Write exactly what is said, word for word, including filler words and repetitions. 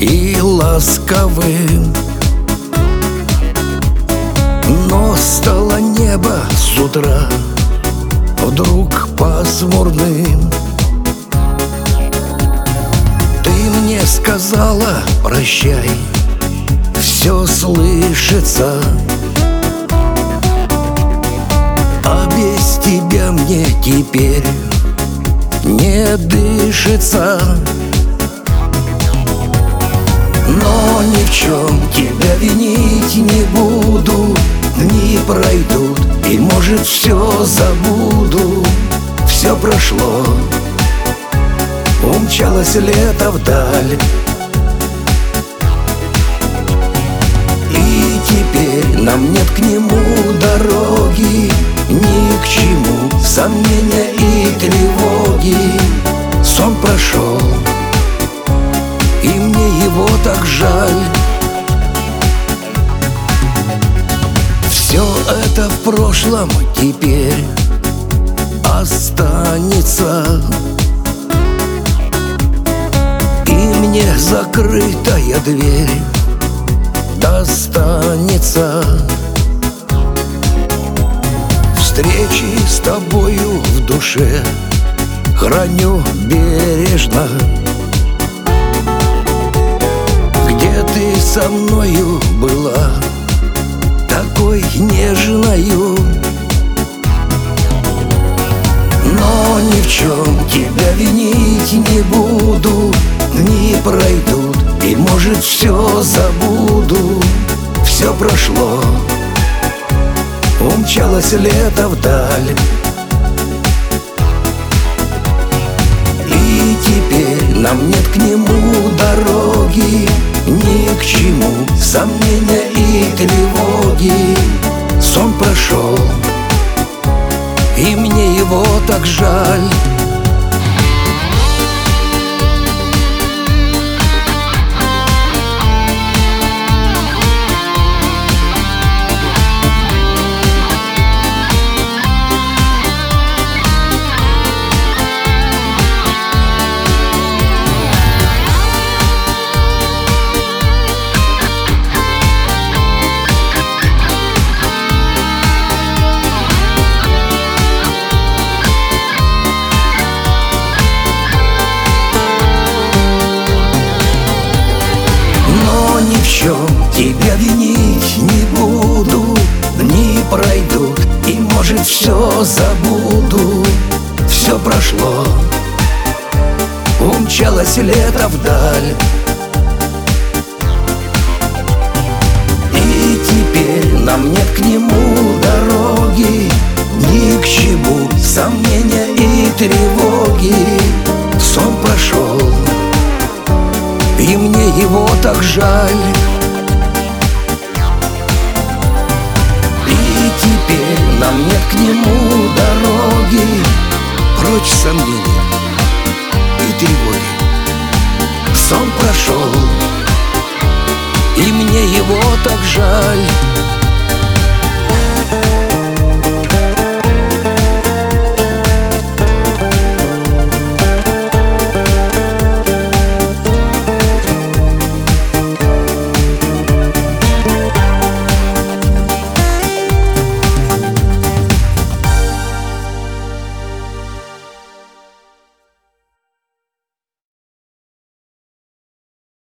и ласковым. Но стало небо с утра вдруг пасмурным. Ты мне сказала прощай, все слышится, а без тебя мне теперь не дышится. Но ни в чем тебя винить не буду, дни пройдут, и, может, все забуду. Все прошло, умчалось лето вдаль, и теперь нам нет к нему дороги, ни к чему сомнения и тревоги. Сон прошел, и мне его так жаль. Все это в прошлом теперь останется, и мне закрытая дверь достанется. Встречи с тобою в душе храню бережно, где ты со мною была такой нежною. Но ни в чем тебя винить не буду, дни пройдут, и, может, все забуду. Все прошло, умчалось лето вдаль, и теперь нам нет к нему дороги, ни к чему сомнения и тревоги. Сон прошел, и мне его так жаль. Ни в чем тебя винить не буду, дни пройдут, и, может, все забуду. Все прошло, умчалось лето вдаль, и теперь нам нет к нему дороги, ни к чему сомнения и тревоги. Сон прошел, и мне его так жаль. И теперь нам нет к нему дороги, прочь сомнения